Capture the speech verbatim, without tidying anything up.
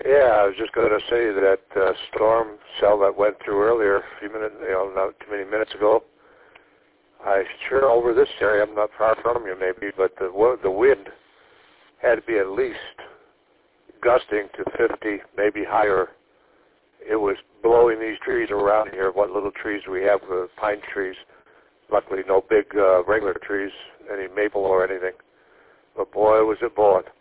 Yeah, I was just going to say that uh, storm cell that went through earlier, a few minutes, you know, not too many minutes ago. I sure over this area, I'm not far from you maybe, but the the wind had to be at least gusting to fifty, maybe higher. It was blowing these trees around here. What little trees we have, uh, pine trees. Luckily, no big uh, regular trees, any maple or anything. But boy, was it blowing.